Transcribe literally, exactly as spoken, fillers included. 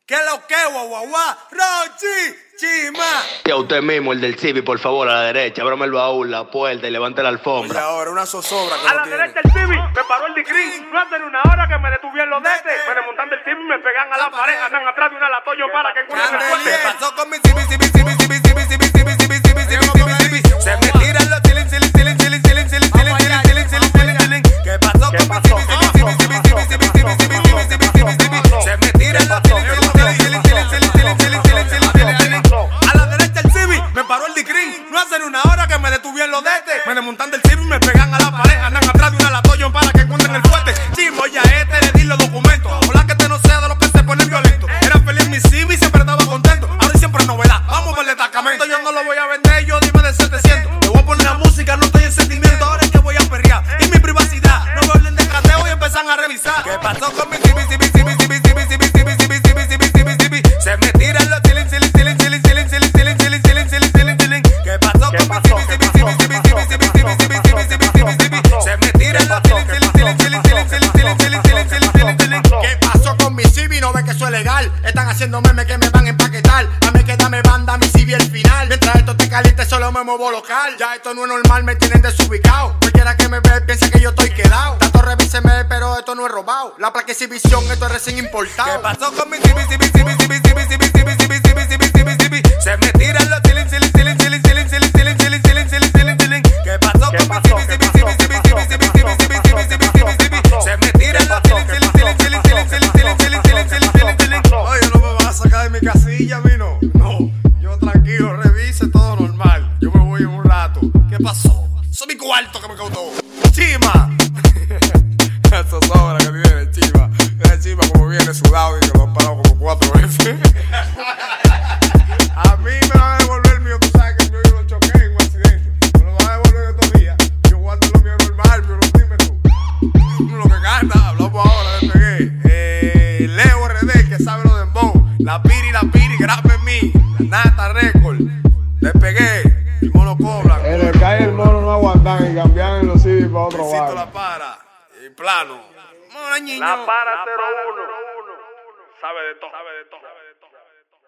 ¿Qué lo que, guaguaguá? Rochi, Chima. Y a usted mismo, el del Civi, por favor, a la derecha. Ábrame el baúl, la puerta y levante la alfombra. Y ahora una zozobra que A no la tiene. derecha el Civi, me paró el Dicrin. No hacen una hora que me detuvieron los detes. Me remontan del Civi, me pegan a la pared. Andan atrás de una latoyo para que encuentren el fuerte. ¿Qué pasó con mi Civi, Civi, Civi, Civi, Civi, Civi, Civi, Civi, Civi, Civi, Civi, Civi? Se me tiran los chilin, chilin, chilin, chilin, chilin, chilin, chilin, chilin, chilin, chilin, chilin, chilin. ¿Qué pasó con mi Civi, Civi, Civi, Civi, Civi, Civi, Civi, Civi, Civi, Civi, Civi, Civi? Se me tiran los chilin, chilin, chilin, chilin, chilin, chilin, chilin, chilin, chilin, chilin, chilin. A la derecha el Civi, me paró el Dicrin. No hacen una hora que me detuvieron los detes. Me desmontan del Civi, me pegan a la pared. Andan atrás de una latoyo para que encuentren el fuerte. Chimo, ya este le di los documentos. Ojalá que este no sea de los que se ponen violentos. Era feliz mi Civi, siempre estaba contento. Ahora siempre es novedad, vamos por el destacamento. Yo no lo voy a vender, yo dime de setecientos. Le voy a poner la música, no estoy en sentimiento. Ahora es que voy a perrear, y mi privacidad. No me hablen de cateo y empiezan a revisar. ¿Qué pasó con mi Civi, Civi, Civi, Civi, Civi, Civi, Civi, Civi, Civi, Civi, Civi, Civi? Se me tiran los chilin, chilin, chilin, chilin, chilin, chilin, chilin, chilin, chilin, chilin, chilin, chilin. ¿Qué pasó con mi Civi, Civi, Civi, Civi, Civi, Civi, Civi, Civi, Civi, Civi, Civi, Civi? Se me tiran los chilin, chilin, chilin, chilin, chilin, chilin, chilin, chilin, chilin, chilin, chilin, chilin. ¿Qué pasó con mi Civi? No ven que eso es legal. Están haciendo memes que me van a empaquetar. A mí que dame banda, mi Civi el final. Mientras esto te caliente solo me muevo local. Ya esto no es normal, me tienen desubicado. Cualquiera que me ve piensa que yo estoy quedado. Tanto revíseme, pero esto no es robado. La placa exhibición, esto es recién importado. ¿Qué pasó con mi Civi, Civi, Civi, Civi, Civi, Civi, Civi, Civi, Civi, Civi, Civi, Civi? Se me tiran los chilin, chilin, chilin, chilin, chilin, chilin, chilin, chilin, chilin, chilin, chilin, chilin. ¿Qué pasó con mi Civi, Civi, Civi, Civi, Civi, Civi, Civi, Civi, Civi, Civi, Civi, Civi? Se me tiran los chilin, chilin, chilin, chilin, chilin, chilin, chilin, chilin, chilin, chilin, chilin, chilin. Oye, no me vas a sacar de mi casilla, vino. No, yo tranquilo, revise todo normal. Yo me voy en un rato. ¿Qué pasó? Eso es mi cuarto que me cautó. Chima. Eso sobra que tiene Chima. Mira Chima como viene sudado y que lo han parado como cuatro veces. A mí me van a devolver el mío, tú sabes que el mío yo lo choqué en un accidente. Me lo van a devolver estos días. Yo guardo lo mío normal, pero dime tú. Lo que canta, hablamos ahora, le pegué. Eh, Leo R D, que sabe lo de dembow. La piri, la piri, graba en mí. La Nata Record. Le pegué. El mono cobra. En el calle el mono no aguantan y cambian en los Civi para otro Luisito barrio. la para. Y plano. Mono, niño. La para cero uno. Sabe de todo, sabe de todo.